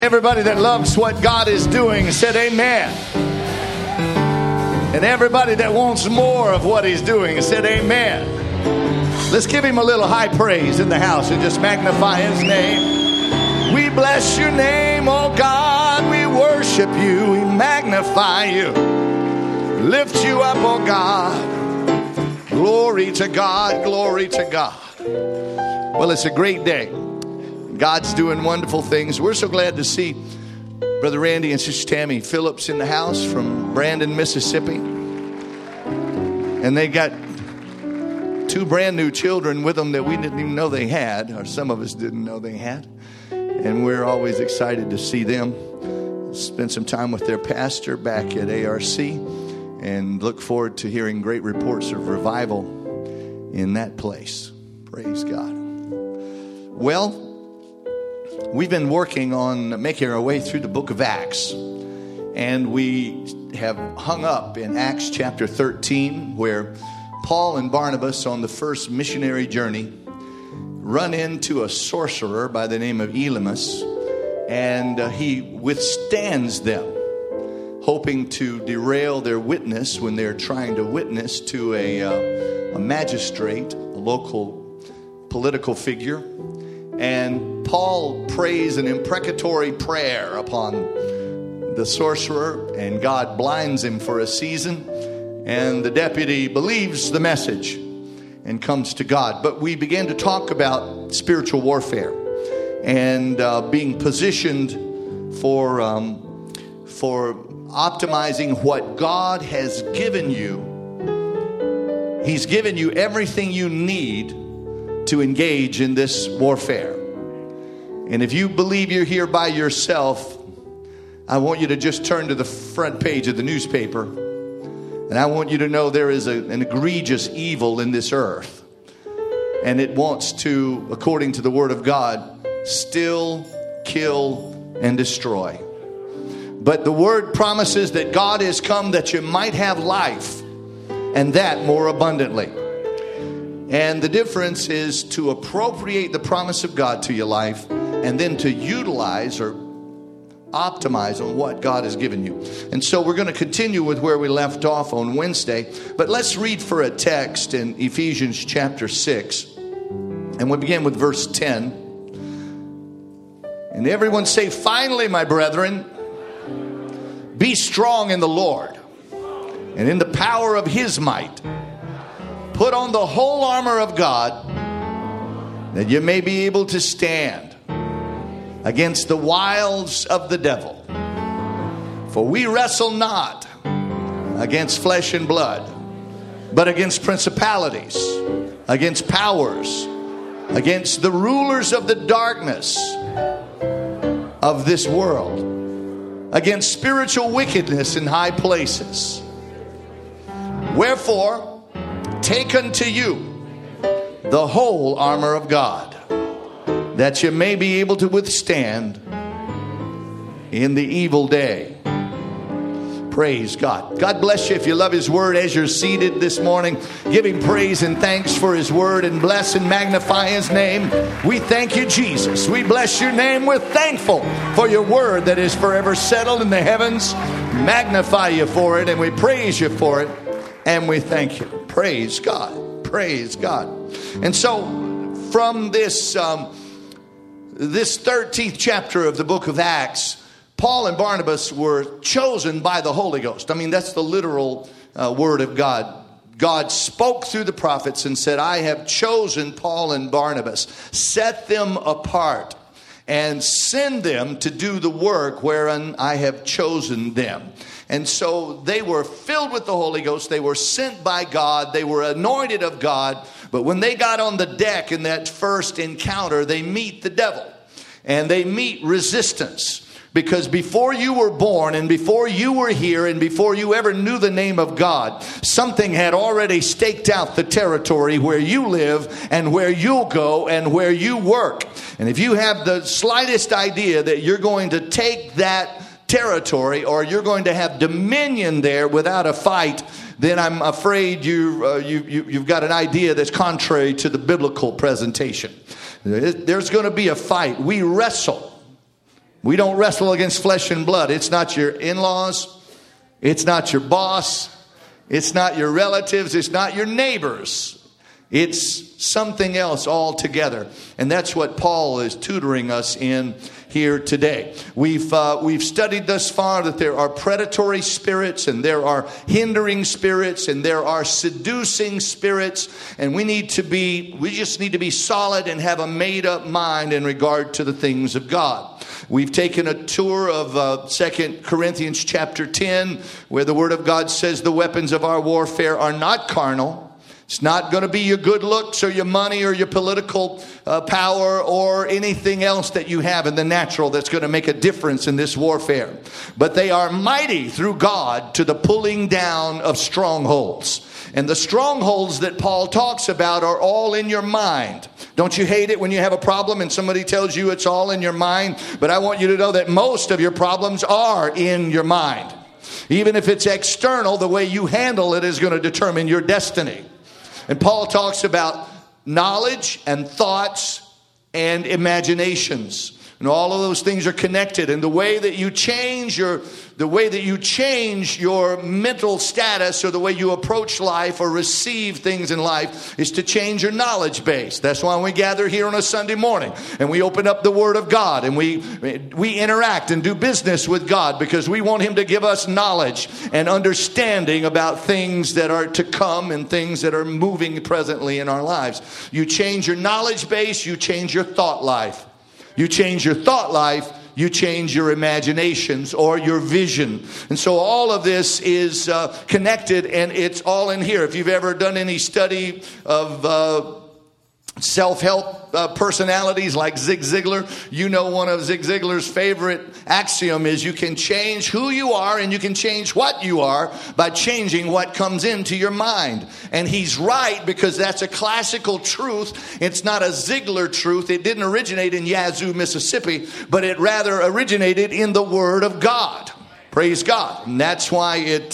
Everybody that loves what God is doing said amen. And everybody that wants more of what he's doing said amen. Let's give him a little high praise in the house and just magnify his name. We bless your name, oh God. We worship you. We magnify you. Lift you up, oh God. Glory to God. Glory to God. Well, it's a great day. God's doing wonderful things. We're so glad to see Brother Randy and Sister Tammy Phillips in the house from Brandon, Mississippi. And they got two brand new children with them that we didn't even know they had, or some of us didn't know they had. And we're always excited to see them. Spend some time with their pastor back at ARC and look forward to hearing great reports of revival in that place. Praise God. Well, we've been working on making our way through the book of Acts, and we have hung up in Acts chapter 13, where Paul and Barnabas on the first missionary journey run into a sorcerer by the name of Elymas, and he withstands them, hoping to derail their witness when they're trying to witness to a magistrate, a local political figure. And Paul prays an imprecatory prayer upon the sorcerer, and God blinds him for a season. And the deputy believes the message and comes to God. But we began to talk about spiritual warfare and being positioned for optimizing what God has given you. He's given you everything you need to engage in this warfare. And if you believe you're here by yourself, I want you to just turn to the front page of the newspaper, and I want you to know there is an egregious evil in this earth, and it wants to, according to the Word of God, steal, kill, and destroy. But the Word promises that God is come that you might have life, and that more abundantly. And the difference is to appropriate the promise of God to your life and then to utilize or optimize on what God has given you. And so we're going to continue with where we left off on Wednesday. But let's read for a text in Ephesians chapter 6. And we'll begin with verse 10. And everyone say, finally, my brethren, be strong in the Lord and in the power of his might. Put on the whole armor of God, that you may be able to stand against the wiles of the devil. For we wrestle not against flesh and blood, but against principalities, against powers, against the rulers of the darkness of this world, against spiritual wickedness in high places. Wherefore, take unto you the whole armor of God, that you may be able to withstand in the evil day. Praise God. God bless you. If you love his word, as you're seated this morning, give him praise and thanks for his word, and bless and magnify his name. We thank you, Jesus. We bless your name. We're thankful for your word that is forever settled in the heavens. Magnify you for it, and we praise you for it, and we thank you. Praise God. Praise God. And so from this 13th chapter of the book of Acts, Paul and Barnabas were chosen by the Holy Ghost. I mean, that's the literal word of God. God spoke through the prophets and said, I have chosen Paul and Barnabas, set them apart, and send them to do the work wherein I have chosen them. And so they were filled with the Holy Ghost. They were sent by God. They were anointed of God. But when they got on the deck in that first encounter, they meet the devil. And they meet resistance. Because before you were born, and before you were here, and before you ever knew the name of God, something had already staked out the territory where you live and where you'll go and where you work. And if you have the slightest idea that you're going to take that territory, or you're going to have dominion there without a fight, then I'm afraid you've got an idea that's contrary to the biblical presentation. There's going to be a fight. We wrestle We don't wrestle against flesh and blood. It's not your in-laws. It's not your boss. It's not your relatives. It's not your neighbors. It's something else altogether. And that's what Paul is tutoring us in here today. We've studied thus far that there are predatory spirits, and there are hindering spirits, and there are seducing spirits. And we just need to be solid and have a made up mind in regard to the things of God. We've taken a tour of 2 Corinthians chapter 10, where the Word of God says the weapons of our warfare are not carnal. It's not going to be your good looks or your money or your political power or anything else that you have in the natural that's going to make a difference in this warfare. But they are mighty through God to the pulling down of strongholds. And the strongholds that Paul talks about are all in your mind. Don't you hate it when you have a problem and somebody tells you it's all in your mind? But I want you to know that most of your problems are in your mind. Even if it's external, the way you handle it is going to determine your destiny. And Paul talks about knowledge and thoughts and imaginations. And all of those things are connected. And the way that you change your mental status, or the way you approach life or receive things in life, is to change your knowledge base. That's why we gather here on a Sunday morning and we open up the Word of God and we interact and do business with God, because we want Him to give us knowledge and understanding about things that are to come and things that are moving presently in our lives. You change your knowledge base, you change your thought life. You change your thought life, you change your imaginations or your vision. And so all of this is connected, and it's all in here. If you've ever done any study of self-help personalities like Zig Ziglar, you know one of Zig Ziglar's favorite axiom is you can change who you are and you can change what you are by changing what comes into your mind. And he's right, because that's a classical truth. It's not a Ziglar truth. It didn't originate in Yazoo, Mississippi, but it rather originated in the Word of God. Praise God. And that's why it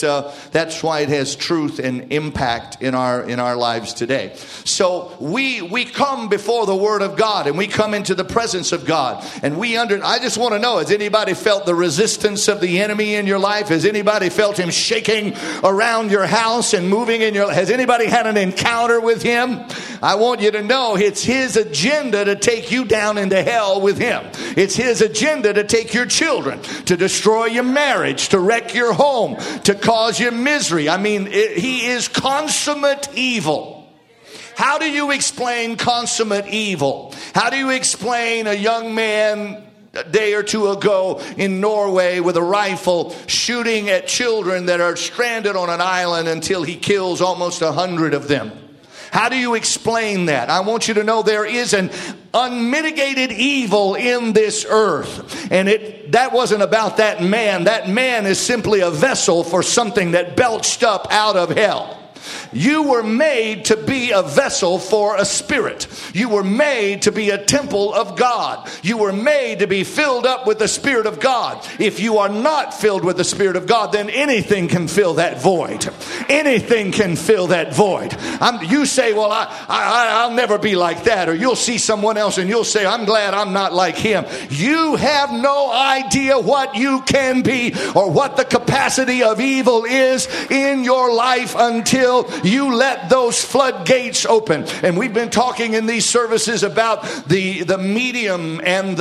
has truth and impact in our lives today. So we come before the Word of God, and we come into the presence of God, and I just want to know, has anybody felt the resistance of the enemy in your life? Has anybody felt him shaking around your house and moving has anybody had an encounter with him? I want you to know it's his agenda to take you down into hell with him. It's his agenda to take your children, to destroy your marriage, to wreck your home, to cause you misery. I mean, he is consummate evil. How do you explain consummate evil? How do you explain a young man a day or two ago in Norway with a rifle shooting at children that are stranded on an island until he kills almost 100 of them? How do you explain that? I want you to know there is an unmitigated evil in this earth. And that wasn't about that man. That man is simply a vessel for something that belched up out of hell. You were made to be a vessel for a spirit. You were made to be a temple of God. You were made to be filled up with the Spirit of God. If you are not filled with the Spirit of God, then anything can fill that void. Anything can fill that void. You say, well, I'll never be like that. Or you'll see someone else and you'll say, I'm glad I'm not like him. You have no idea what you can be or what the capacity of evil is in your life until you let those floodgates open. And we've been talking in these services about the medium and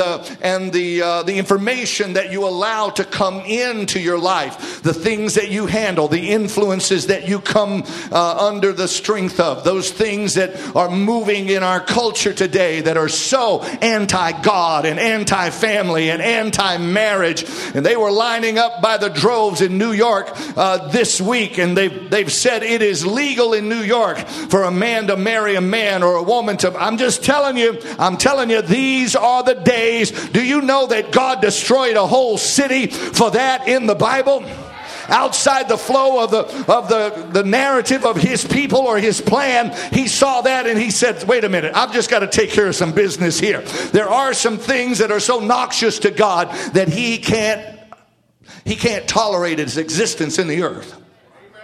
the information that you allow to come into your life, the things that you handle, the influences that you come under the strength of, those things that are moving in our culture today that are so anti-God and anti-family and anti-marriage. And they were lining up by the droves in New York this week, and they've said it is legal in New York for a man to marry a man or a woman to... I'm telling you, these are the days. Do you know that God destroyed a whole city for that in the Bible? Outside the flow of the narrative of his people or his plan, he saw that and he said, wait a minute, I've just got to take care of some business here. There are some things that are so noxious to God that he can't tolerate its existence in the earth.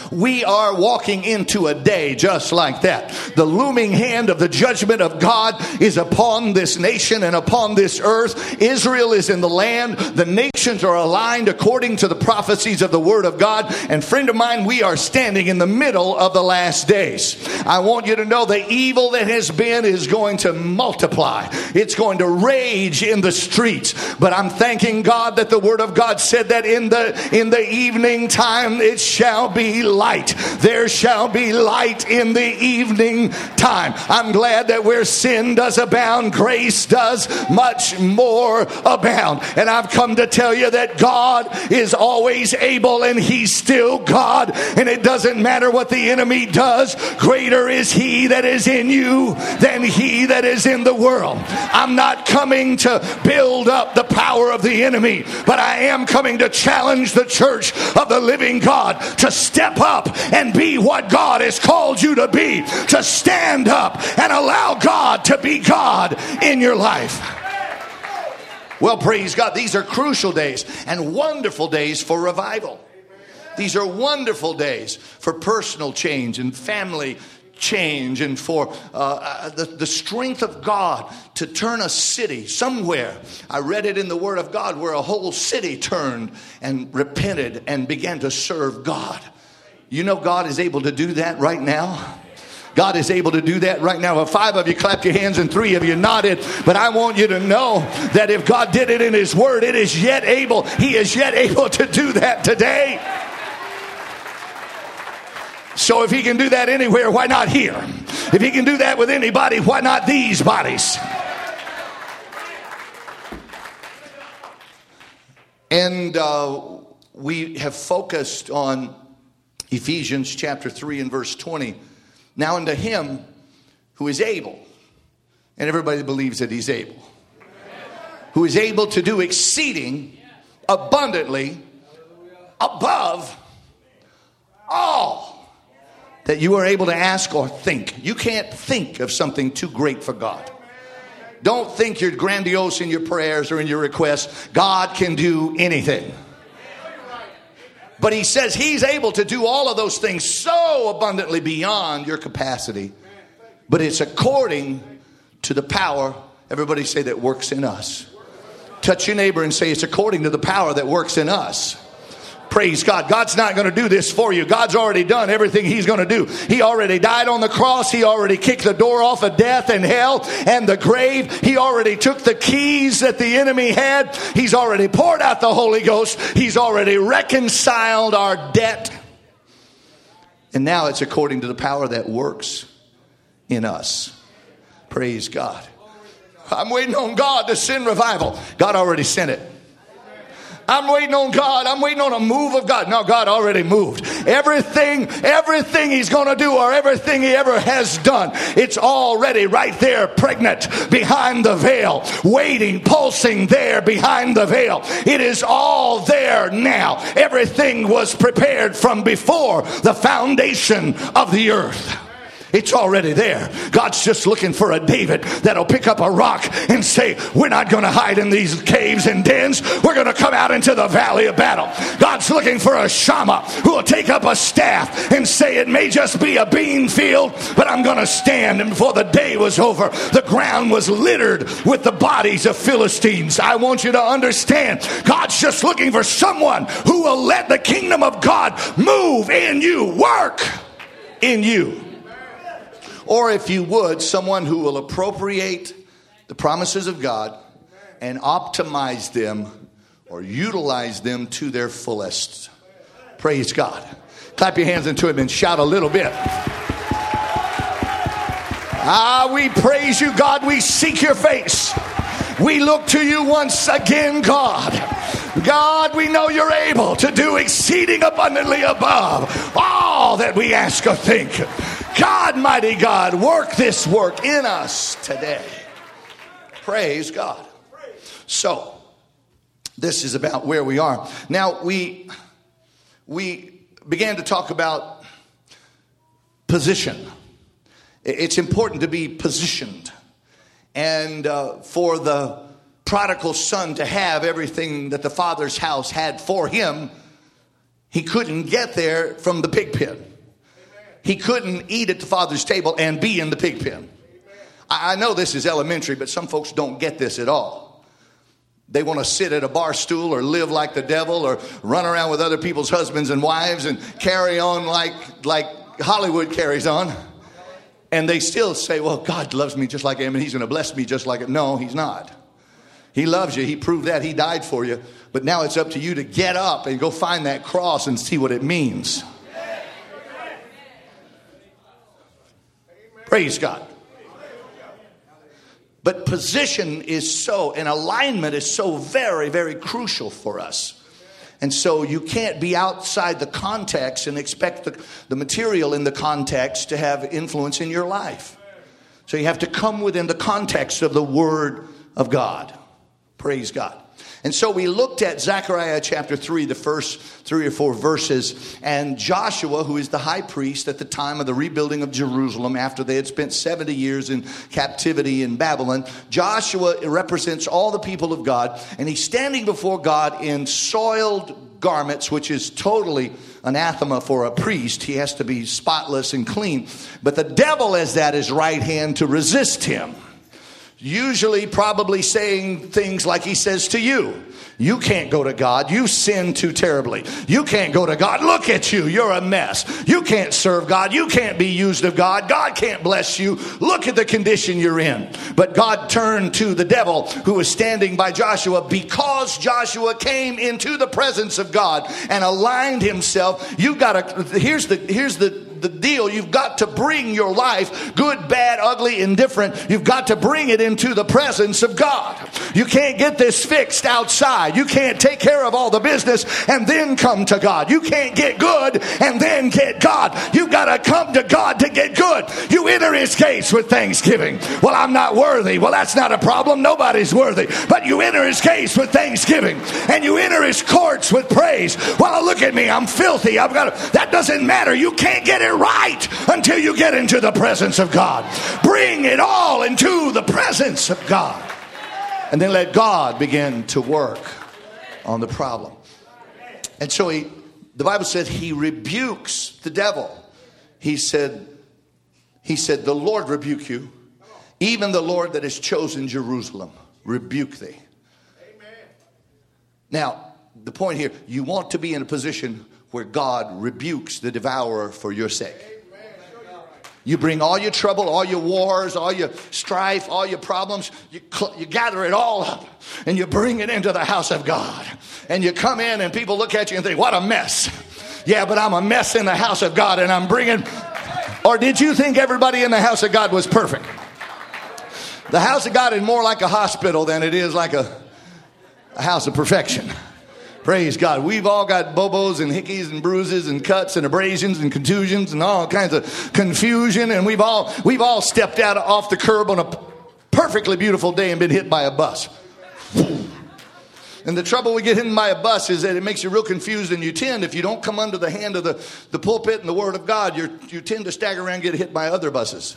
we are walking into a day just like that. The looming hand of the judgment of God is upon this nation and upon this earth. Israel is in the land. The nations are aligned according to the prophecies of the Word of God. And friend of mine, we are standing in the middle of the last days. I want you to know the evil that has been is going to multiply. It's going to rage in the streets. But I'm thanking God that the Word of God said that in the evening time it shall be light. There shall be light in the evening time. I'm glad that where sin does abound, grace does much more abound. And I've come to tell you that God is always able, and He's still God. And it doesn't matter what the enemy does. Greater is He that is in you than he that is in the world. I'm not coming to build up the power of the enemy, but I am coming to challenge the church of the living God to step up and be what God has called you to be, to stand up and allow God to be God in your life. Well, praise God. These are crucial days and wonderful days for revival. These are wonderful days for personal change and family change, and for the strength of God to turn a city somewhere. I read it in the Word of God where a whole city turned and repented and began to serve God. You know God is able to do that right now. God is able to do that right now. Well, 5 of you clapped your hands and 3 of you nodded. But I want you to know that if God did it in His Word, it is yet able. He is yet able to do that today. So if He can do that anywhere, why not here? If He can do that with anybody, why not these bodies? And we have focused on Ephesians chapter 3 and verse 20. Now unto Him who is able, and everybody believes that He's able, who is able to do exceeding abundantly above all that you are able to ask or think. You can't think of something too great for God. Don't think you're grandiose in your prayers or in your requests. God can do anything. But He says He's able to do all of those things so abundantly beyond your capacity. But it's according to the power, everybody say, that works in us. Touch your neighbor and say, it's according to the power that works in us. Praise God. God's not going to do this for you. God's already done everything He's going to do. He already died on the cross. He already kicked the door off of death and hell and the grave. He already took the keys that the enemy had. He's already poured out the Holy Ghost. He's already reconciled our debt. And now it's according to the power that works in us. Praise God. I'm waiting on God to send revival. God already sent it. I'm waiting on God. I'm waiting on a move of God. No, God already moved. Everything He's going to do, or everything He ever has done, it's already right there, pregnant behind the veil, waiting, pulsing there behind the veil. It is all there now. Everything was prepared from before the foundation of the earth. It's already there. God's just looking for a David that'll pick up a rock and say, we're not going to hide in these caves and dens. We're going to come out into the valley of battle. God's looking for a Shammah who will take up a staff and say, it may just be a bean field, but I'm going to stand. And before the day was over, the ground was littered with the bodies of Philistines. I want you to understand, God's just looking for someone who will let the kingdom of God move in you, work in you. Or if you would, someone who will appropriate the promises of God and optimize them or utilize them to their fullest. Praise God. Clap your hands into Him and shout a little bit. We praise You, God. We seek Your face. We look to You once again, God. God, we know You're able to do exceeding abundantly above all that we ask or think. God, mighty God, work this work in us today. Praise God. So, this is about where we are. Now, we began to talk about position. It's important to be positioned. And for the prodigal son to have everything that the father's house had for him, He couldn't get there from the pig pen. He couldn't eat at the Father's table and be in the pig pen. I know this is elementary, but some folks don't get this at all. They want to sit at a bar stool or live like the devil or run around with other people's husbands and wives and carry on like Hollywood carries on. And they still say, well, God loves me just like I am and he's going to bless me just like it. No, he's not. He loves you. He proved that. He died for you. But now it's up to you to get up and go find that cross and see what it means. Praise God. But position is so, and alignment is so very, very crucial for us. And so you can't be outside the context and expect the material in the context to have influence in your life. So you have to come within the context of the Word of God. Praise God. And so we looked at Zechariah chapter 3, the first 3 or 4 verses, and Joshua, who is the high priest at the time of the rebuilding of Jerusalem after they had spent 70 years in captivity in Babylon. Joshua represents all the people of God, and he's standing before God in soiled garments, which is totally anathema for a priest. He has to be spotless and clean. But the devil is at his right hand to resist him. Usually probably saying things like he says to you. You can't go to God. You sin too terribly. You can't go to God. Look at you. You're a mess. You can't serve God. You can't be used of God. God can't bless you. Look at the condition you're in. But God turned to the devil who was standing by Joshua because Joshua came into the presence of God and aligned himself. Here's the deal. You've got to bring your life, good, bad, ugly, indifferent. You've got to bring it into the presence of God. You can't get this fixed outside. You can't take care of all the business and then come to God. You can't get good and then get God. You've got to come to God to get good. You enter his gates with thanksgiving. Well, I'm not worthy. Well, that's not a problem. Nobody's worthy. But you enter his gates with thanksgiving and you enter his courts with praise. Well, look at me. I'm filthy. That doesn't matter. You can't get it right until you get into the presence of God. Bring it all into the presence of God. And then let God begin to work on the problem. And so the Bible said he rebukes the devil. He said, the Lord rebuke you. Even the Lord that has chosen Jerusalem rebuke thee. Now, the point here, you want to be in a position where God rebukes the devourer for your sake. You bring all your trouble, all your wars, all your strife, all your problems. You gather it all up and you bring it into the house of God. And you come in and people look at you and think, what a mess. Yeah, but I'm a mess in the house of God and I'm bringing... Or did you think everybody in the house of God was perfect? The house of God is more like a hospital than it is like a house of perfection. Praise God. We've all got bobos and hickeys and bruises and cuts and abrasions and contusions and all kinds of confusion. And we've all stepped out off the curb on a perfectly beautiful day and been hit by a bus. And the trouble with getting hit by a bus is that it makes you real confused, and if you don't come under the hand of the pulpit and the Word of God, you tend to stagger around and get hit by other buses.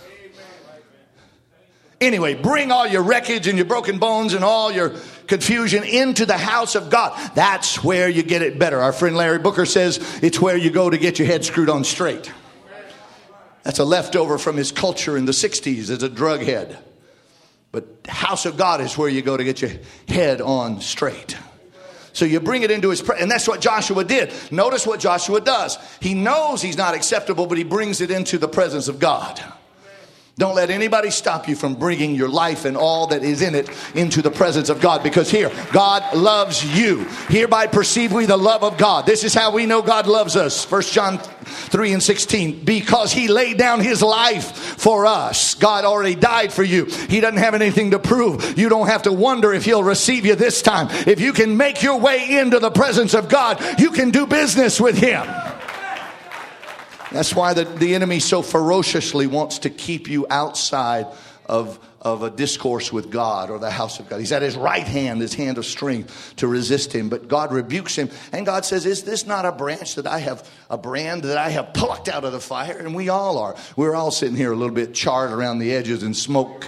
Anyway, bring all your wreckage and your broken bones and all your confusion into the house of God. That's where you get it better. Our friend Larry Booker says it's where you go to get your head screwed on straight. That's a leftover from his culture in the 60s as a drug head. But the house of God is where you go to get your head on straight. So you bring it into his presence. And that's what Joshua did. Notice what Joshua does. He knows he's not acceptable, but he brings it into the presence of God. Don't let anybody stop you from bringing your life and all that is in it into the presence of God. Because here, God loves you. Hereby perceive we the love of God. This is how we know God loves us. 1 John 3:16. Because he laid down his life for us. God already died for you. He doesn't have anything to prove. You don't have to wonder if he'll receive you this time. If you can make your way into the presence of God, you can do business with him. That's why the enemy so ferociously wants to keep you outside of a discourse with God or the house of God. He's at his right hand, his hand of strength, to resist him. But God rebukes him. And God says, is this not a branch that I have, a brand that I have plucked out of the fire? And we all are. We're all sitting here a little bit charred around the edges and smoke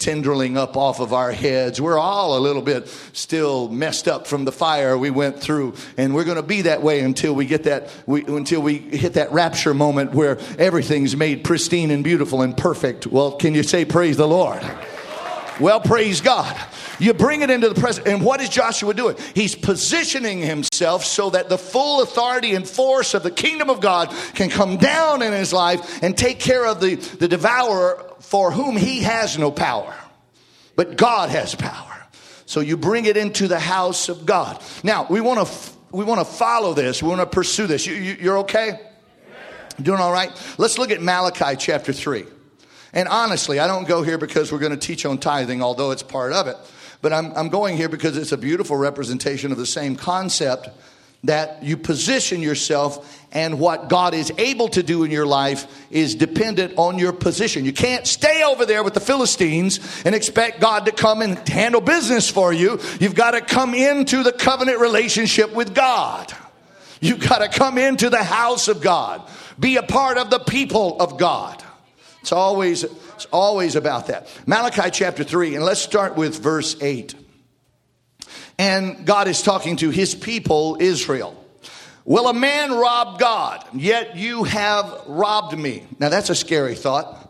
tendriling up off of our heads. We're all a little bit still messed up from the fire we went through. And we're going to be that way until we get until we hit that rapture moment where everything's made pristine and beautiful and perfect. Well, can you say praise the Lord? Well, praise God. You bring it into the present. And what is Joshua doing? He's positioning himself so that the full authority and force of the kingdom of God can come down in his life and take care of the devourer for whom he has no power. But God has power. So you bring it into the house of God. Now, we want to follow this. We want to pursue this. You're okay? Doing all right? Let's look at Malachi chapter 3. And honestly, I don't go here because we're going to teach on tithing, although it's part of it. But I'm going here because it's a beautiful representation of the same concept, that you position yourself, and what God is able to do in your life is dependent on your position. You can't stay over there with the Philistines and expect God to come and handle business for you. You've got to come into the covenant relationship with God. You've got to come into the house of God. Be a part of the people of God. It's always about that. Malachi chapter 3, and let's start with verse 8. And God is talking to his people, Israel. Will a man rob God? Yet you have robbed me. Now that's a scary thought.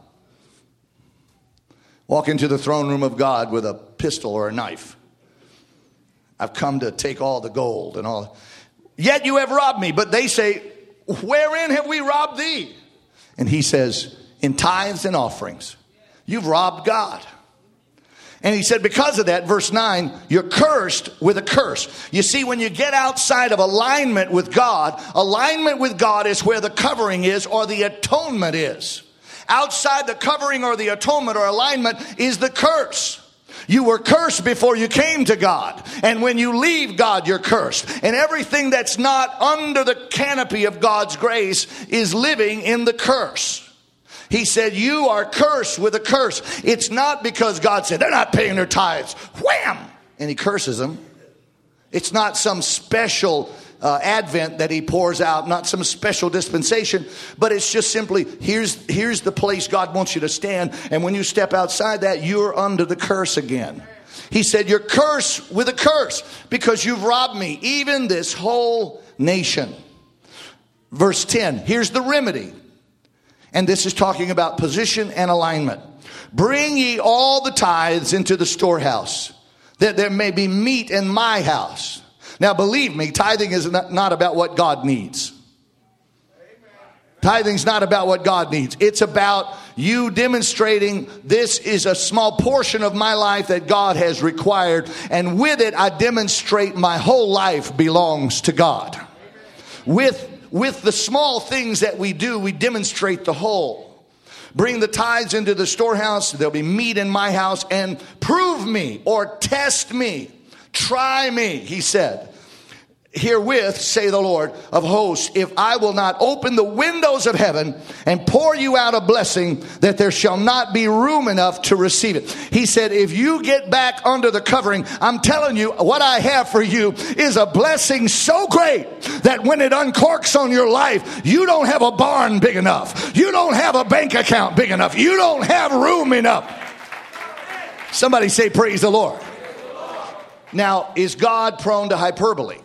Walk into the throne room of God with a pistol or a knife. I've come to take all the gold and all. Yet you have robbed me. But they say, wherein have we robbed thee? And he says, in tithes and offerings. You've robbed God. And he said, because of that, verse 9, you're cursed with a curse. You see, when you get outside of alignment with God is where the covering is, or the atonement is. Outside the covering or the atonement or alignment is the curse. You were cursed before you came to God. And when you leave God, you're cursed. And everything that's not under the canopy of God's grace is living in the curse. He said, you are cursed with a curse. It's not because God said, they're not paying their tithes. Wham! And he curses them. It's not some special advent that he pours out, not some special dispensation, but it's just simply, here's the place God wants you to stand. And when you step outside that, you're under the curse again. He said, you're cursed with a curse because you've robbed me, even this whole nation. Verse 10, here's the remedy. And this is talking about position and alignment. Bring ye all the tithes into the storehouse, that there may be meat in my house. Now believe me, tithing is not about what God needs. Tithing's not about what God needs. It's about you demonstrating this is a small portion of my life that God has required. And with it, I demonstrate my whole life belongs to God. With the small things that we do, we demonstrate the whole. Bring the tithes into the storehouse. There'll be meat in my house. And prove me or test me. Try me, he said. Herewith, say the Lord of hosts, if I will not open the windows of heaven and pour you out a blessing, that there shall not be room enough to receive it. He said, if you get back under the covering, I'm telling you, what I have for you is a blessing so great that when it uncorks on your life, you don't have a barn big enough. You don't have a bank account big enough. You don't have room enough. Somebody say, praise the Lord. Now, is God prone to hyperbole?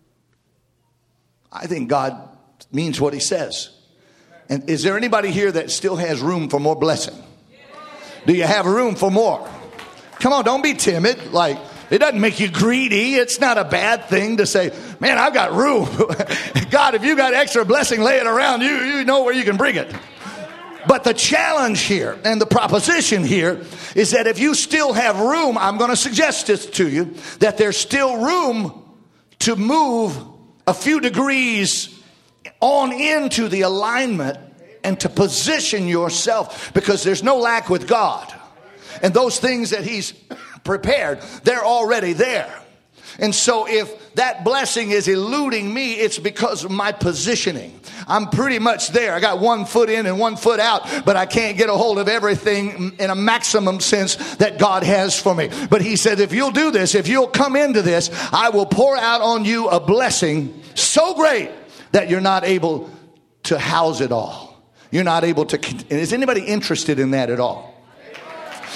I think God means what he says. And is there anybody here that still has room for more blessing? Do you have room for more? Come on, don't be timid. Like, it doesn't make you greedy. It's not a bad thing to say, man, I've got room. God, if you got extra blessing, lay it around. You know where you can bring it. But the challenge here and the proposition here is that if you still have room, I'm going to suggest this to you, that there's still room to move a few degrees on into the alignment and to position yourself, because there's no lack with God. And those things that he's prepared, they're already there. And so if that blessing is eluding me, it's because of my positioning. I'm pretty much there. I got 1 foot in and 1 foot out, but I can't get a hold of everything in a maximum sense that God has for me. But he said, if you'll do this, if you'll come into this, I will pour out on you a blessing so great that you're not able to house it all. You're not able to. Is anybody interested in that at all?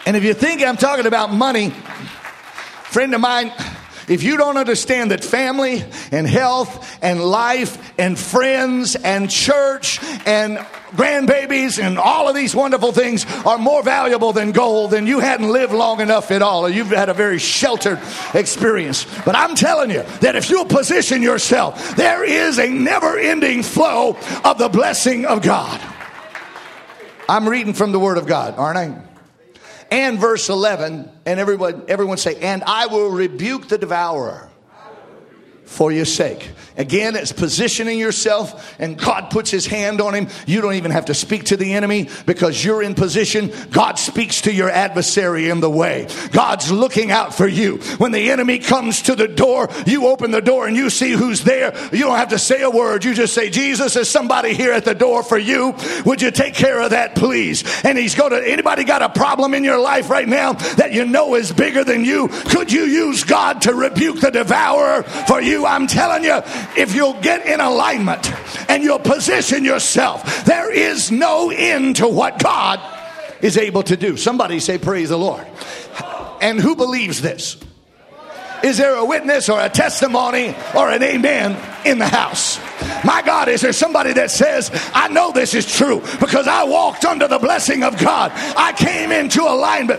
And if you think I'm talking about money, friend of mine, if you don't understand that family and health and life and friends and church and grandbabies and all of these wonderful things are more valuable than gold, then you hadn't lived long enough at all, or you've had a very sheltered experience. But I'm telling you that if you'll position yourself, there is a never-ending flow of the blessing of God. I'm reading from the Word of God, aren't I? And verse 11, and everyone say, and I will rebuke the devourer for your sake. Again, it's positioning yourself, and God puts his hand on him. You don't even have to speak to the enemy because you're in position. God speaks to your adversary in the way. God's looking out for you. When the enemy comes to the door, you open the door and you see who's there. You don't have to say a word. You just say, Jesus, there's somebody here at the door for you. Would you take care of that, please? And anybody got a problem in your life right now that you know is bigger than you? Could you use God to rebuke the devourer for you? I'm telling you, if you'll get in alignment and you'll position yourself, there is no end to what God is able to do. Somebody say, praise the Lord. And who believes this? Is there a witness or a testimony or an amen in the house? My God, is there somebody that says, I know this is true because I walked under the blessing of God. I came into alignment.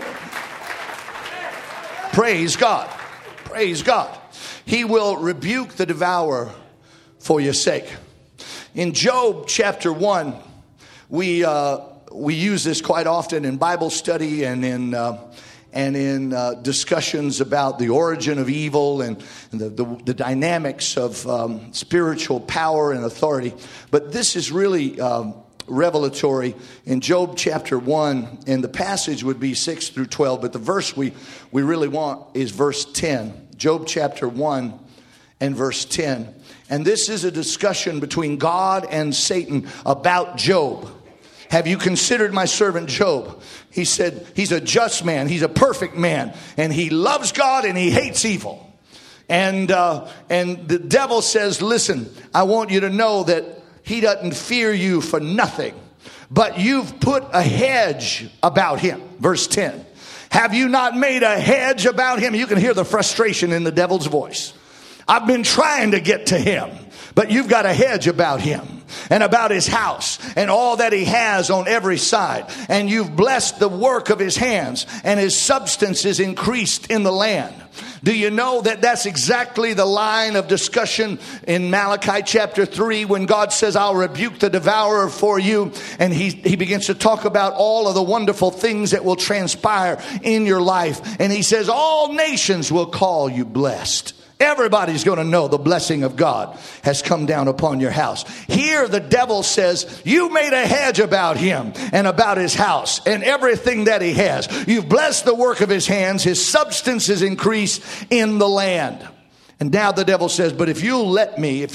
Praise God. Praise God. He will rebuke the devourer for your sake. In Job chapter 1, we use this quite often in Bible study and in discussions about the origin of evil and the dynamics of spiritual power and authority. But this is really revelatory in Job chapter 1, and the passage would be 6 through 12, but the verse we really want is verse 10. Job chapter 1 and verse 10. And this is a discussion between God and Satan about Job. Have you considered my servant Job? He said he's a just man. He's a perfect man. And he loves God and he hates evil. And the devil says, listen, I want you to know that he doesn't fear you for nothing. But you've put a hedge about him. Verse 10. Have you not made a hedge about him? You can hear the frustration in the devil's voice. I've been trying to get to him, but you've got a hedge about him and about his house and all that he has on every side. And you've blessed the work of his hands, and his substance is increased in the land. Do you know that that's exactly the line of discussion in Malachi chapter 3 when God says, I'll rebuke the devourer for you. And he begins to talk about all of the wonderful things that will transpire in your life. And he says, all nations will call you blessed. Everybody's going to know the blessing of God has come down upon your house. Here the devil says, you made a hedge about him and about his house and everything that he has. You've blessed the work of his hands. His substance is increased in the land. And now the devil says, but if you'll let me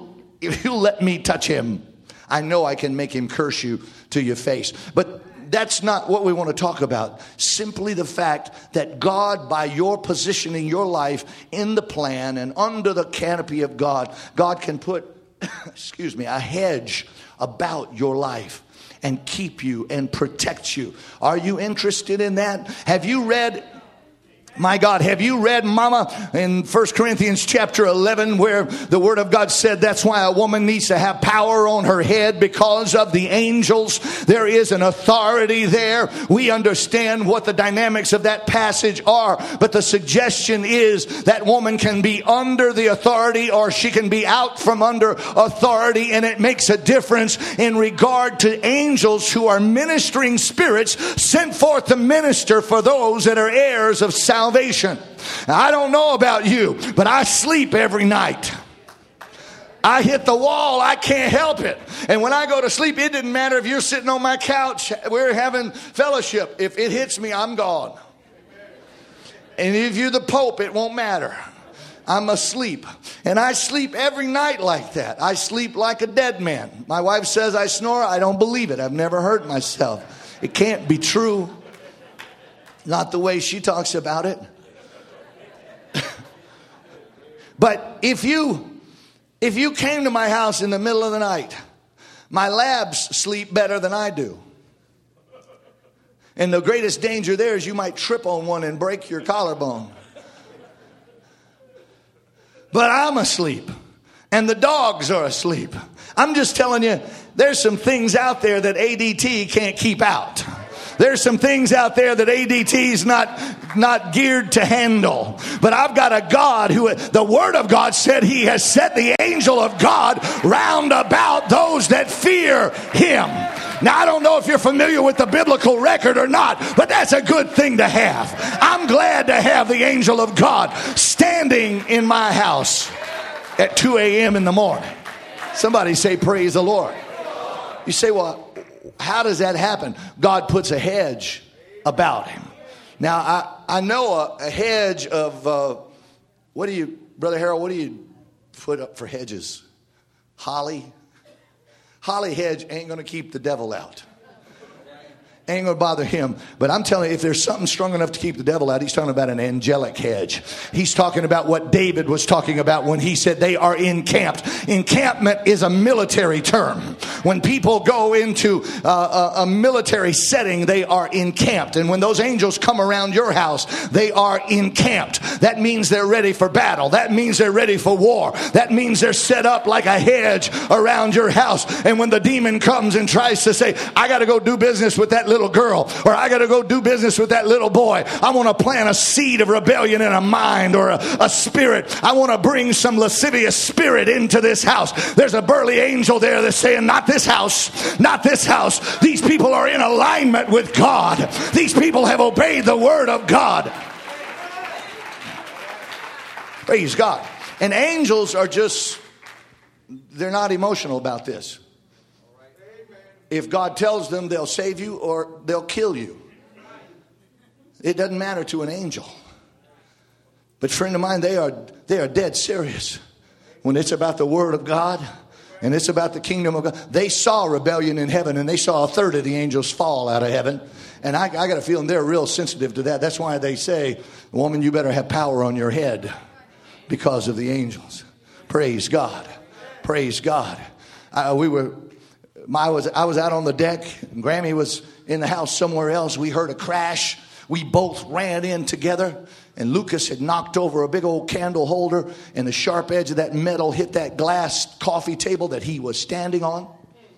touch him, I know I can make him curse you to your face. But that's not what we want to talk about. Simply the fact that God, by your positioning your life in the plan and under the canopy of God, God can put, a hedge about your life and keep you and protect you. Are you interested in that? Have you read... My God, have you read, Mama, in 1 Corinthians chapter 11, where the Word of God said that's why a woman needs to have power on her head because of the angels. There is an authority there. We understand what the dynamics of that passage are, but the suggestion is that woman can be under the authority or she can be out from under authority, and it makes a difference in regard to angels who are ministering spirits sent forth to minister for those that are heirs of salvation. Now, I don't know about you, but I sleep every night. I hit the wall. I can't help it. And when I go to sleep, it didn't matter if you're sitting on my couch. We're having fellowship. If it hits me, I'm gone. And if you're the Pope, it won't matter. I'm asleep. And I sleep every night like that. I sleep like a dead man. My wife says I snore. I don't believe it. I've never hurt myself. It can't be true. Not the way she talks about it. But if you came to my house in the middle of the night, my labs sleep better than I do. And the greatest danger there is you might trip on one and break your collarbone. But I'm asleep. And the dogs are asleep. I'm just telling you, there's some things out there that ADT can't keep out. There's some things out there that ADT's not geared to handle. But I've got a God who, the Word of God said He has set the angel of God round about those that fear Him. Now, I don't know if you're familiar with the biblical record or not, but that's a good thing to have. I'm glad to have the angel of God standing in my house at 2 a.m. in the morning. Somebody say, praise the Lord. You say, well, how does that happen? God puts a hedge about him. Now, I know a hedge of, Brother Harold, what do you put up for hedges? Holly? Holly hedge ain't going to keep the devil out. Ain't going to bother him. But I'm telling you, if there's something strong enough to keep the devil out, he's talking about an angelic hedge. He's talking about what David was talking about when he said they are encamped. Encampment is a military term. When people go into a military setting, they are encamped. And when those angels come around your house, they are encamped. That means they're ready for battle. That means they're ready for war. That means they're set up like a hedge around your house. And when the demon comes and tries to say, I got to go do business with that little girl, or I got to go do business with that little boy, I want to plant a seed of rebellion in a mind or a spirit. I want to bring some lascivious spirit into this house. There's a burly angel there that's saying, not this house, not this house. These people are in alignment with God. These people have obeyed the word of God. Praise God. And angels are they're not emotional about this. If God tells them they'll save you or they'll kill you, it doesn't matter to an angel. But friend of mine, they are dead serious when it's about the word of God and it's about the kingdom of God. They saw rebellion in heaven, and they saw a third of the angels fall out of heaven. And I got a feeling they're real sensitive to that. That's why they say, woman, you better have power on your head because of the angels. Praise God. Praise God. I was out on the deck, and Grammy was in the house somewhere else. We heard a crash. We both ran in together, and Lucas had knocked over a big old candle holder, and the sharp edge of that metal hit that glass coffee table that he was standing on.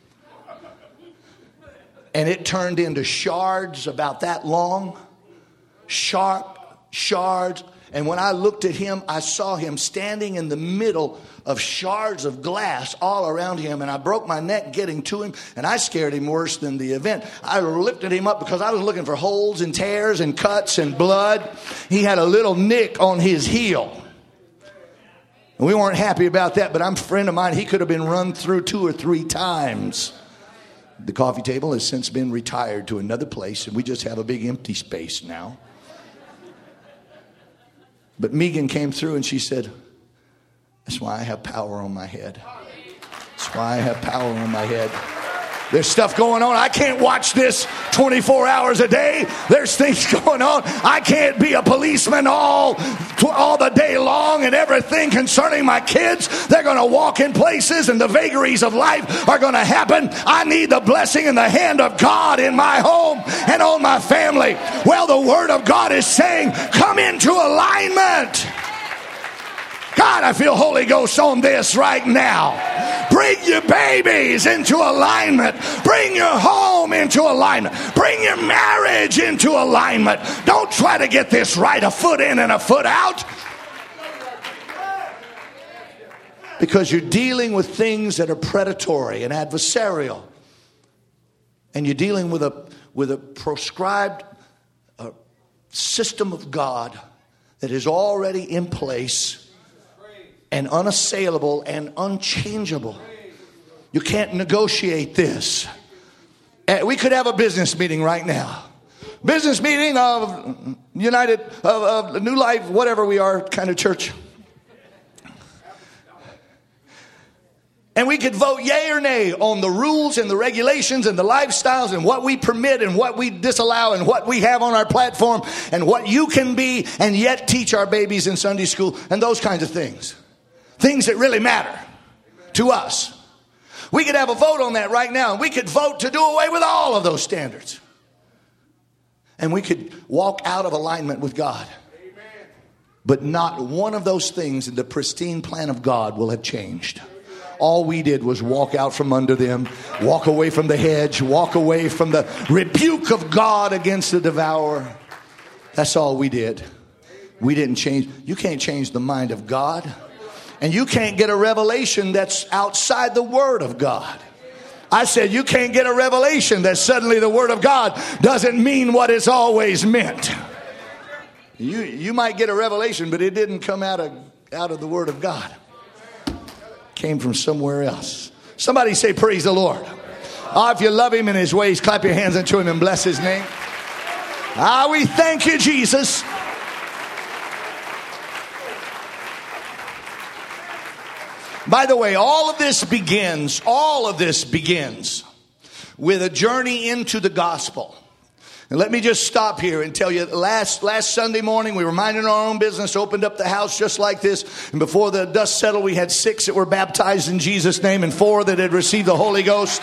And it turned into shards about that long, sharp shards. And when I looked at him, I saw him standing in the middle of shards of glass all around him. And I broke my neck getting to him, and I scared him worse than the event. I lifted him up because I was looking for holes and tears and cuts and blood. He had a little nick on his heel. And we weren't happy about that, but I'm a friend of mine. He could have been run through 2 or 3 times. The coffee table has since been retired to another place, and we just have a big empty space now. But Megan came through and she said, that's why I have power on my head. That's why I have power on my head. There's stuff going on. I can't watch this 24 hours a day. There's things going on. I can't be a policeman all the day long, and everything concerning my kids. They're going to walk in places, and the vagaries of life are going to happen. I need the blessing and the hand of God in my home and on my family. Well, the word of God is saying, come into alignment. God, I feel Holy Ghost on this right now. Bring your babies into alignment. Bring your home into alignment. Bring your marriage into alignment. Don't try to get this right a foot in and a foot out. Because you're dealing with things that are predatory and adversarial. And you're dealing with a proscribed system of God that is already in place and unassailable and unchangeable. You can't negotiate this. We could have a business meeting right now. Business meeting of United, of New Life, whatever we are kind of church. And we could vote yay or nay on the rules and the regulations and the lifestyles and what we permit and what we disallow and what we have on our platform and what you can be and yet teach our babies in Sunday school and those kinds of things. Things that really matter to us. We could have a vote on that right now, and we could vote to do away with all of those standards. And we could walk out of alignment with God. But not one of those things in the pristine plan of God will have changed. All we did was walk out from under them, walk away from the hedge, walk away from the rebuke of God against the devourer. That's all we did. We didn't change. You can't change the mind of God. And you can't get a revelation that's outside the Word of God. I said you can't get a revelation that suddenly the Word of God doesn't mean what it's always meant. You might get a revelation, but it didn't come out of the Word of God. It came from somewhere else. Somebody say praise the Lord. Oh, if you love Him in His ways, clap your hands unto Him and bless His name. We thank you, Jesus. By the way, all of this begins with a journey into the gospel. And let me just stop here and tell you, last Sunday morning, we were minding our own business, opened up the house just like this. And before the dust settled, we had 6 that were baptized in Jesus' name and 4 that had received the Holy Ghost.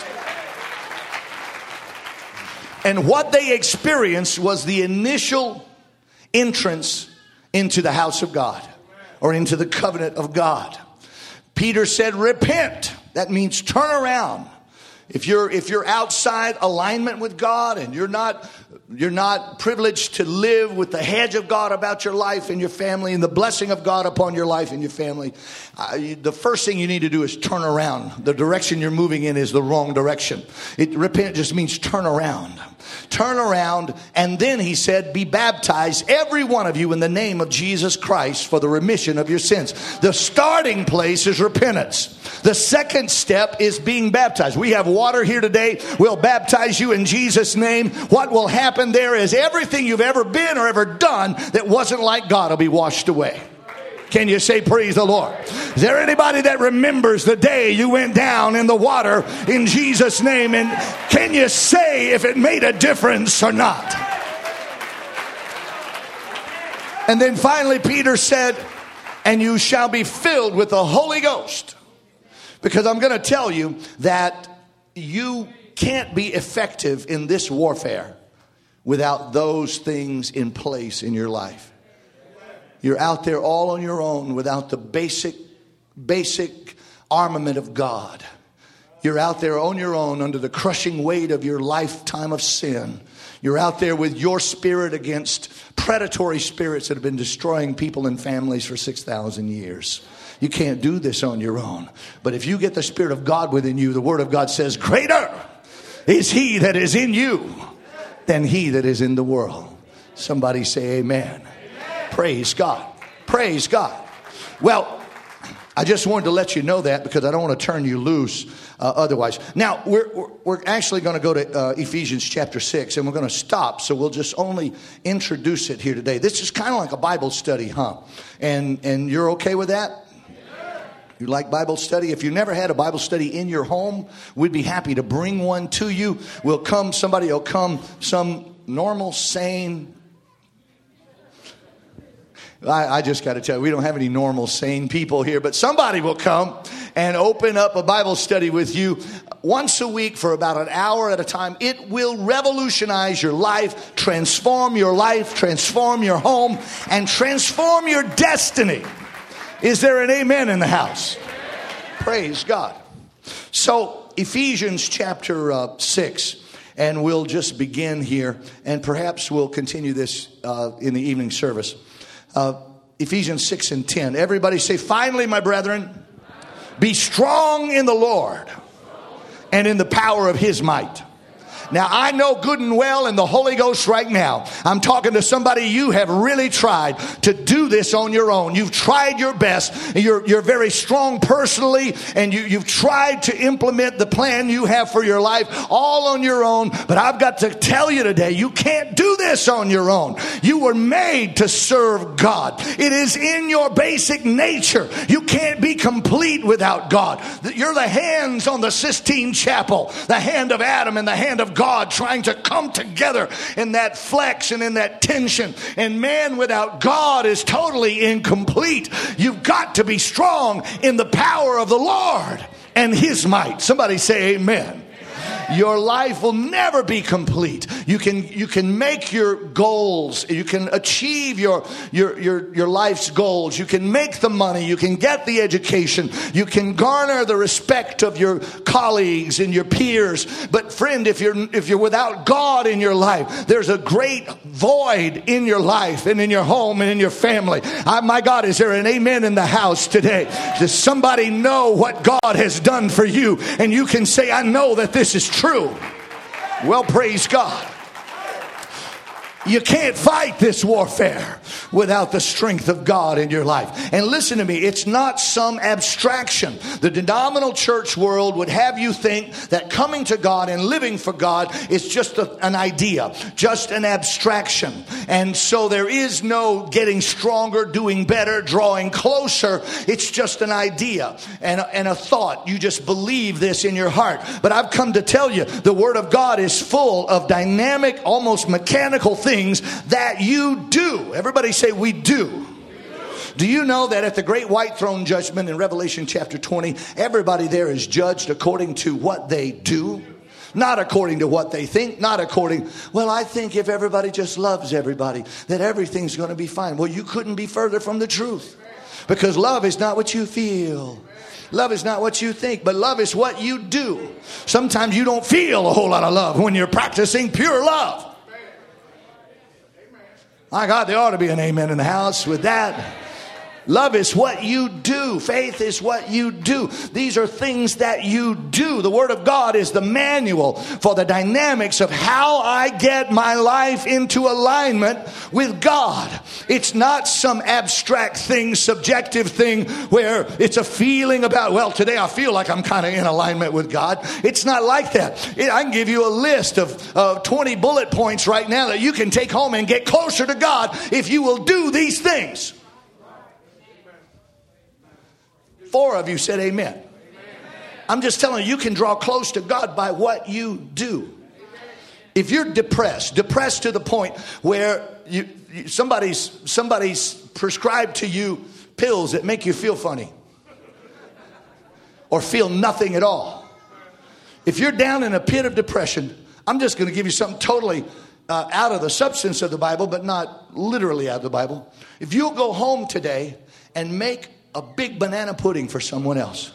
And what they experienced was the initial entrance into the house of God, or into the covenant of God. Peter said, repent. That means turn around. If you're outside alignment with God and you're not privileged to live with the hedge of God about your life and your family and the blessing of God upon your life and your family, the first thing you need to do is turn around. The direction you're moving in is the wrong direction. Repent just means turn around. Turn around, and then he said, be baptized, every one of you, in the name of Jesus Christ for the remission of your sins. The starting place is repentance. The second step is being baptized. We have water here today. We'll baptize you in Jesus' name. What will happen there is everything you've ever been or ever done that wasn't like God will be washed away. Can you say praise the Lord? Is there anybody that remembers the day you went down in the water in Jesus' name? And can you say if it made a difference or not? And then finally Peter said, and you shall be filled with the Holy Ghost. Because I'm going to tell you that you can't be effective in this warfare without those things in place in your life. You're out there all on your own without the basic armament of God. You're out there on your own under the crushing weight of your lifetime of sin. You're out there with your spirit against predatory spirits that have been destroying people and families for 6,000 years. You can't do this on your own. But if you get the Spirit of God within you, the Word of God says, greater is He that is in you than he that is in the world. Somebody say amen. Praise God. Praise God. Well, I just wanted to let you know that because I don't want to turn you loose otherwise. Now, we're actually going to go to Ephesians chapter 6, and we're going to stop. So we'll just only introduce it here today. This is kind of like a Bible study, huh? And you're okay with that? You like Bible study? If you never had a Bible study in your home, we'd be happy to bring one to you. Somebody will come, some normal, sane. I just got to tell you, we don't have any normal, sane people here, but somebody will come and open up a Bible study with you once a week for about an hour at a time. It will revolutionize your life, transform your home, and transform your destiny. Is there an amen in the house? Praise God. So, Ephesians chapter 6, and we'll just begin here, and perhaps we'll continue this in the evening service. Ephesians 6 and 10. Everybody say, finally, my brethren, be strong in the Lord and in the power of His might. Now, I know good and well in the Holy Ghost right now, I'm talking to somebody, you have really tried to do this on your own. You've tried your best. You're very strong personally, and you've tried to implement the plan you have for your life all on your own. But I've got to tell you today, you can't do this on your own. You were made to serve God. It is in your basic nature. You can't be complete without God. You're the hands on the Sistine Chapel, the hand of Adam and the hand of God trying to come together in that flex and in that tension. And man without God is totally incomplete. You've got to be strong in the power of the Lord and His might. Somebody say amen. Your life will never be complete. You can make your goals. You can achieve your life's goals. You can make the money. You can get the education. You can garner the respect of your colleagues and your peers. But friend, if you're without God in your life, there's a great void in your life and in your home and in your family. My God, is there an amen in the house today? Does somebody know what God has done for you? And you can say, I know that this is true. Well, praise God. You can't fight this warfare without the strength of God in your life. And listen to me, it's not some abstraction. The denominational church world would have you think that coming to God and living for God is just an idea, just an abstraction. And so there is no getting stronger, doing better, drawing closer. It's just an idea and a thought. You just believe this in your heart. But I've come to tell you, the Word of God is full of dynamic, almost mechanical things that you do. Everybody say, we do. Do you know that at the great white throne judgment in Revelation chapter 20, everybody there is judged according to what they do? Not according to what they think, not according, well, I think if everybody just loves everybody, that everything's going to be fine. Well, you couldn't be further from the truth. Because love is not what you feel. Love is not what you think, but love is what you do. Sometimes you don't feel a whole lot of love when you're practicing pure love. My God, there ought to be an amen in the house with that. Love is what you do. Faith is what you do. These are things that you do. The Word of God is the manual for the dynamics of how I get my life into alignment with God. It's not some abstract thing, subjective thing where it's a feeling about, well, today I feel like I'm kind of in alignment with God. It's not like that. I can give you a list of 20 bullet points right now that you can take home and get closer to God if you will do these things. 4 of you said amen. Amen. I'm just telling you, you can draw close to God by what you do. If you're depressed to the point where somebody's prescribed to you pills that make you feel funny or feel nothing at all. If you're down in a pit of depression, I'm just going to give you something totally out of the substance of the Bible, but not literally out of the Bible. If you'll go home today and make a big banana pudding for someone else.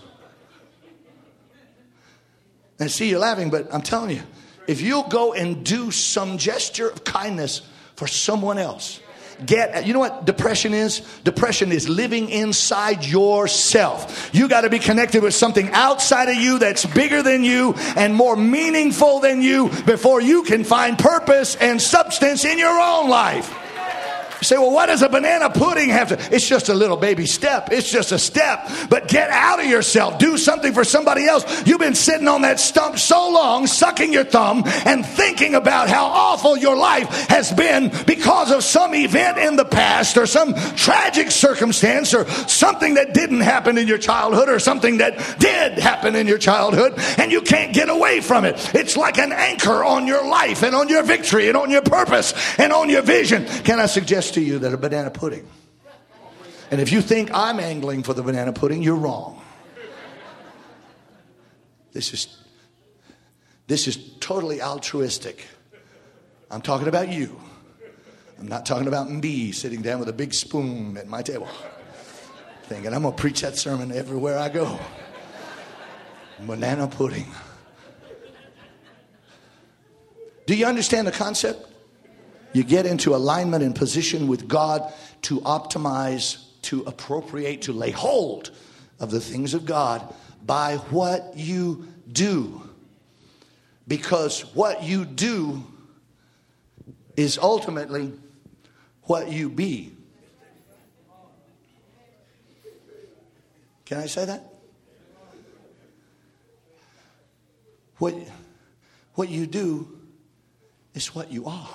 And see, you're laughing, but I'm telling you, if you'll go and do some gesture of kindness for someone else, you know what depression is? Depression is living inside yourself. You got to be connected with something outside of you that's bigger than you and more meaningful than you before you can find purpose and substance in your own life. You say, well, what does a banana pudding have to? It's just a little baby step. It's just a step. But get out of yourself. Do something for somebody else. You've been sitting on that stump so long, sucking your thumb and thinking about how awful your life has been because of some event in the past or some tragic circumstance or something that didn't happen in your childhood or something that did happen in your childhood, and you can't get away from it. It's like an anchor on your life and on your victory and on your purpose and on your vision. Can I suggest to you that a banana pudding, and if you think I'm angling for the banana pudding, you're wrong. This is totally altruistic. I'm talking about you. I'm not talking about me sitting down with a big spoon at my table thinking I'm going to preach that sermon everywhere I go. Banana pudding. Do you understand the concept? You get into alignment and position with God to optimize, to appropriate, to lay hold of the things of God by what you do. Because what you do is ultimately what you be. Can I say that? What you do is what you are.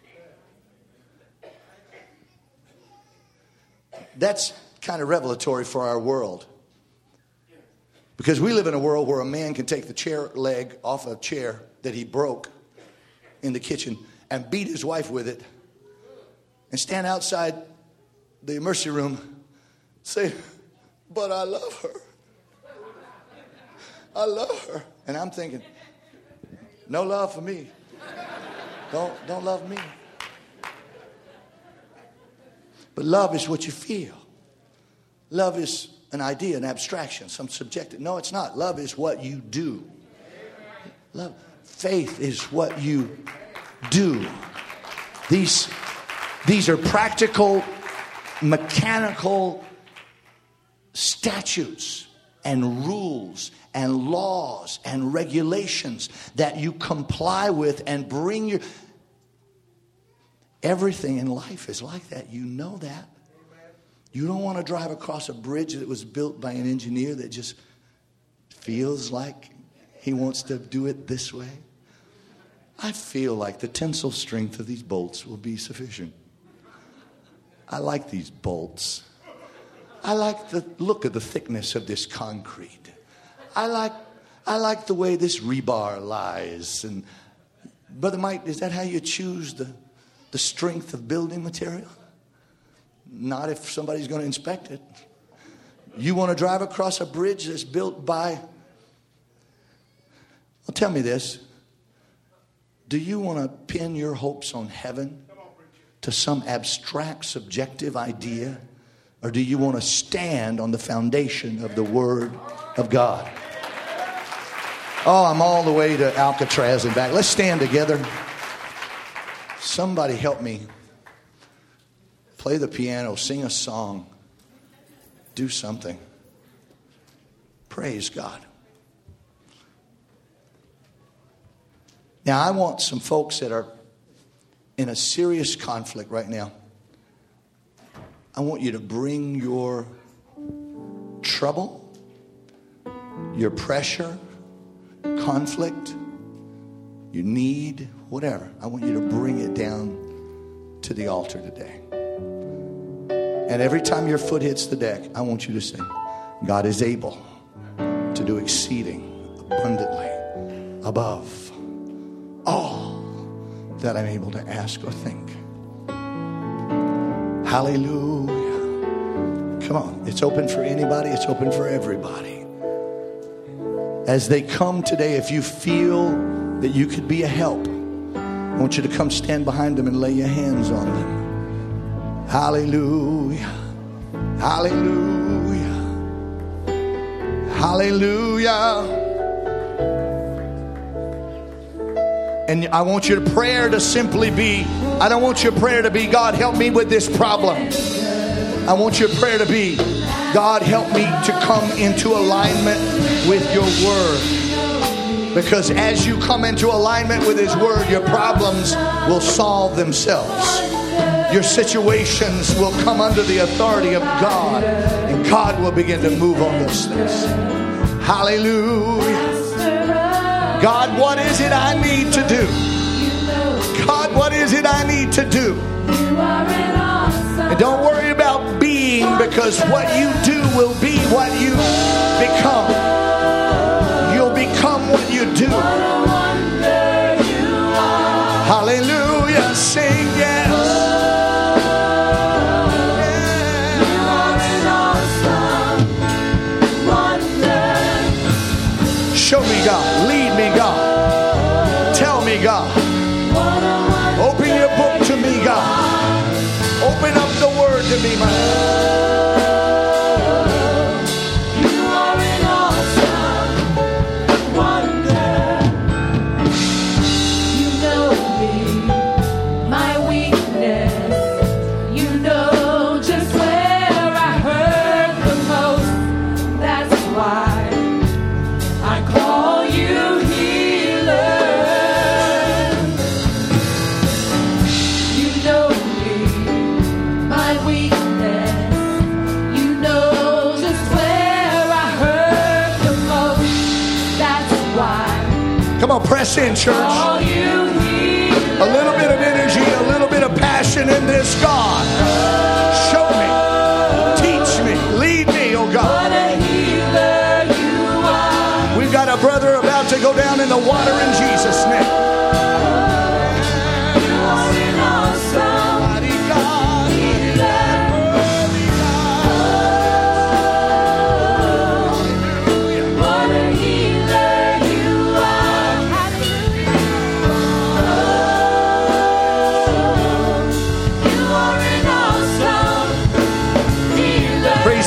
That's kind of revelatory for our world. Because we live in a world where a man can take the chair leg off a chair that he broke in the kitchen and beat his wife with it and stand outside the emergency room, say, but I love her. I love her. And I'm thinking, No love for me. Don't love me. But love is what you feel. Love is an idea, an abstraction, some subjective. No, it's not. Love is what you do. Love, faith is what you do. These are practical, mechanical statutes and rules and laws and regulations that you comply with and bring your... Everything in life is like that. You know that. You don't want to drive across a bridge that was built by an engineer that just feels like he wants to do it this way. I feel like the tensile strength of these bolts will be sufficient. I like these bolts. I like the look of the thickness of this concrete. I like the way this rebar lies. And Brother Mike, is that how you choose the strength of building material? Not if somebody's going to inspect it. You want to drive across a bridge that's built by... Well, tell me this. Do you want to pin your hopes on heaven to some abstract, subjective idea? Or do you want to stand on the foundation of the Word of God? Oh, I'm all the way to Alcatraz and back. Let's stand together. Somebody help me. Play the piano, sing a song, do something. Praise God. Now, I want some folks that are in a serious conflict right now. I want you to bring your trouble, your pressure, conflict, your need, whatever. I want you to bring it down to the altar today. And every time your foot hits the deck, I want you to say, God is able to do exceeding abundantly above all that I'm able to ask or think. Hallelujah. Come on. It's open for anybody. It's open for everybody. As they come today, if you feel that you could be a help, I want you to come stand behind them and lay your hands on them. Hallelujah. Hallelujah. Hallelujah. And I want your prayer to simply be, I don't want your prayer to be, God, help me with this problem. I want your prayer to be, God, help me to come into alignment with your word. Because as you come into alignment with his word, your problems will solve themselves. Your situations will come under the authority of God, and God will begin to move on those things. Hallelujah. God, what is it I need to do? God, what is it I need to do? And don't worry about being, because what you do will be what you become. You'll become what you do. Hallelujah. Sing yes. Show me, God. Lead me, God. Tell me, God. Open your book to me, God. Open up the word to me, my You are an awesome wonder. You know me, my weakness. You know just where I hurt the most. That's why I call you healer. You know me, my weakness. You know just where I hurt the most. That's why. Come on, press in, church. Call you healer. A little bit of energy, a little bit of passion in this, God. Show me, teach me, lead me, oh God. What a healer you are. We've got a brother about to go down in the water in Jesus' name. You are an awesome Mighty God, worthy God. What a healer you are.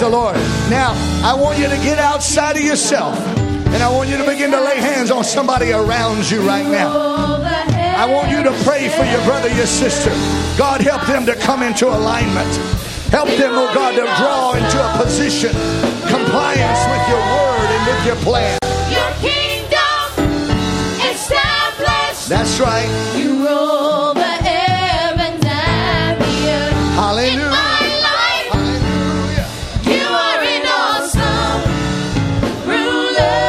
Praise the Lord. Now, I want you to get outside of yourself. And I want you to begin to lay hands on somebody around you right now. I want you to pray for your brother, your sister. God, help them to come into alignment. Help them, oh God, to draw into a position, compliance with your word and with your plan. Your kingdom established. That's right. You rule the heavens and the earth. Hallelujah. In my life, Hallelujah. you are an awesome ruler.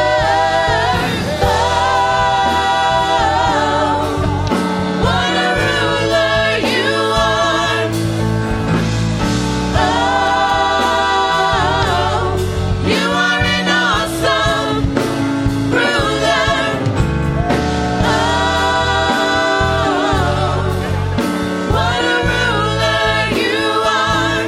Oh, what a ruler you are. Oh, you are an awesome ruler. Oh, what a ruler you are.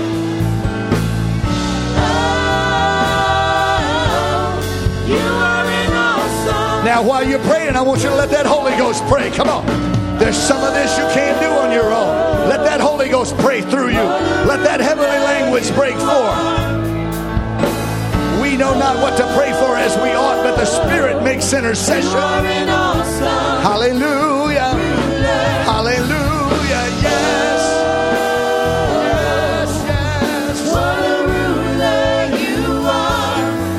Oh, you are an awesome. Now, while you're praying, I want you to let that Holy Ghost pray. Come on. There's some of this you can't do on your own. Let that Holy Ghost pray through you. Let that heavenly language break forth. We know not what to pray for as we ought, but the Spirit makes intercession. You are an awesome Hallelujah. Hallelujah. Yes. Yes, yes. What a ruler you are.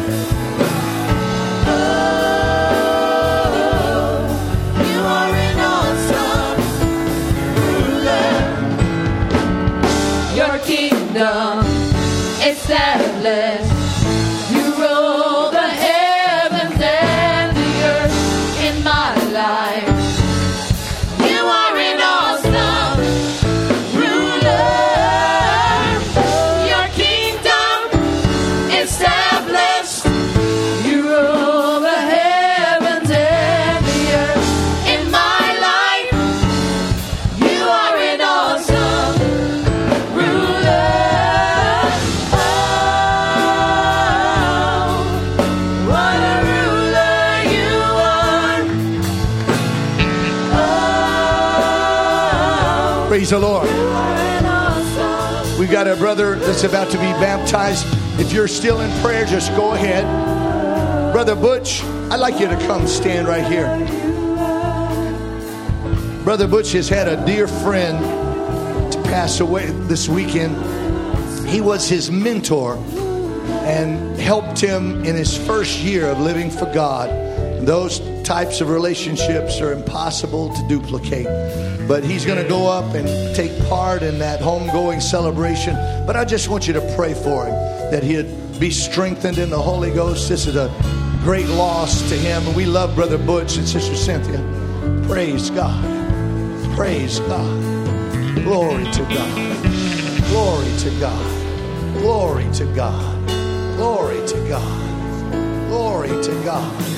Oh, you are an awesome ruler. Your kingdom established. You rule the heavens and the earth in my life. You are an awesome ruler. Your kingdom established. You rule the heavens and the earth in my life. You are an awesome ruler. Oh, what a ruler you are. Oh, Praise the Lord. you are an awesome. We've got a brother that's about to be baptized. If you're still in prayer, just go ahead. Brother Butch, I'd like you to come stand right here. Brother Butch has had a dear friend to pass away this weekend. He was his mentor and helped him in his first year of living for God. Those types of relationships are impossible to duplicate. But he's going to go up and take part in that homegoing celebration. But I just want you to pray for him, that he'd be strengthened in the Holy Ghost. This is a great loss to him. And we love Brother Butch and Sister Cynthia. Praise God. Praise God. Glory to God. Glory to God. Glory to God. Glory to God. Glory to God.